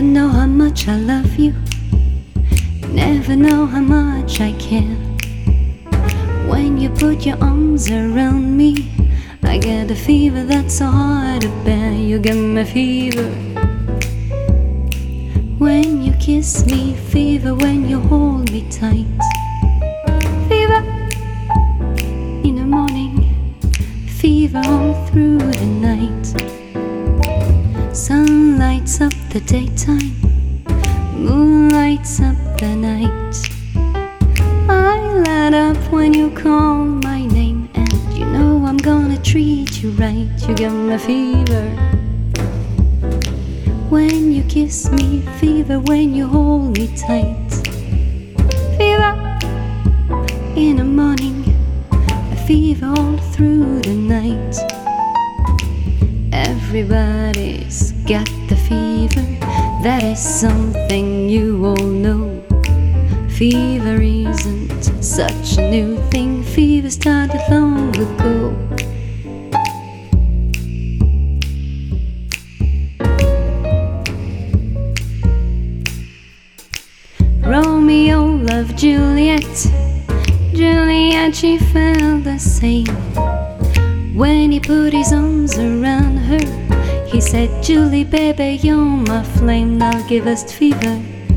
know how much I love you, never know how much I care. When you put your arms around me, I get a fever that's so hard to bear. You give me fever when you kiss me, fever when you hold me tight. Fever in the morning, fever all through the night. Sun lights up the daytime, moon lights up the night. I light up when you call my name, and you know I'm gonna treat you right. You give me fever when you kiss me, fever when you hold me tight. Fever in the morning, a fever all through the night. Everybody's got the fever, that is something you all know. Fever isn't such a new thing, fever started long ago. Romeo loved Juliet, Juliet she felt the same. When he put his arms around her, he said, Julie baby, you're my flame, now give us fever.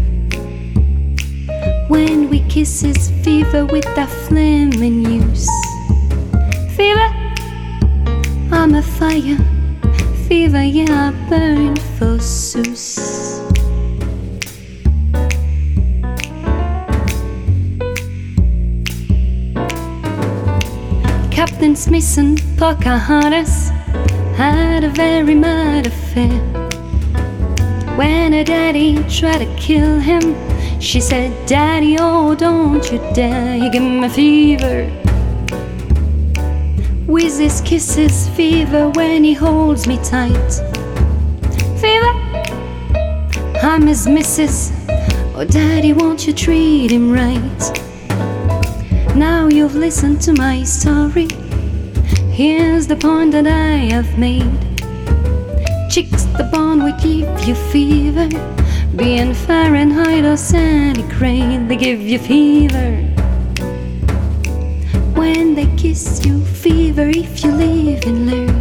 When we kiss it's fever with that flame in use. Fever, I'm a fire, fever, yeah, I burn forsooth. Captain Smith and Pocahontas had a very mad affair. When her daddy tried to kill him, she said, Daddy, oh, don't you dare. He gave me fever with his kisses, fever when he holds me tight. Fever, I'm his missus, oh, Daddy, won't you treat him right? Now you've listened to my story, here's the point that I have made. Chicks, the bond will give you fever, being Fahrenheit or centigrade, they give you fever. When they kiss you, fever if you live and learn.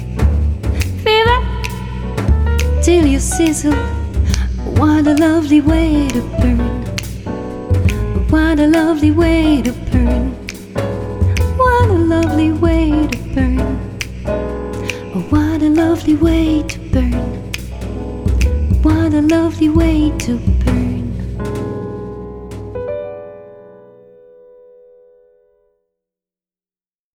Fever till you sizzle, what a lovely way to burn. What a lovely way to burn. What a lovely way to burn. Oh, what a lovely way to burn. What a lovely way to burn.